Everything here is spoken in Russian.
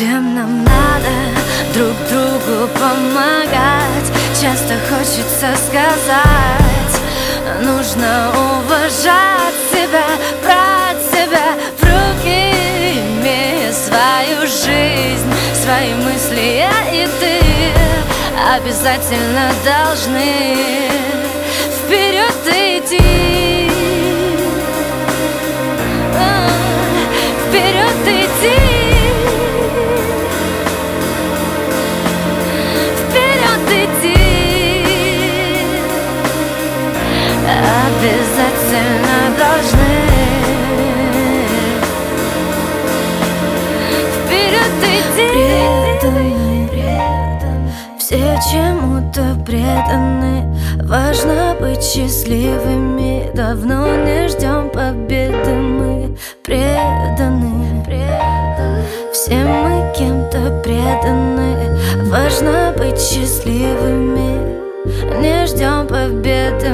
Всем нам надо друг другу помогать. Часто хочется сказать: нужно уважать себя, брать себя в руки, имея свою жизнь, свои мысли, я и ты обязательно должны вперед идти, вперед идти. Обязательно должны вперед идти. Преданы, все чему-то преданы. Важно быть счастливыми. Давно не ждем победы. Мы преданы. Все мы кем-то преданы. Важно быть счастливыми. Не ждем победы.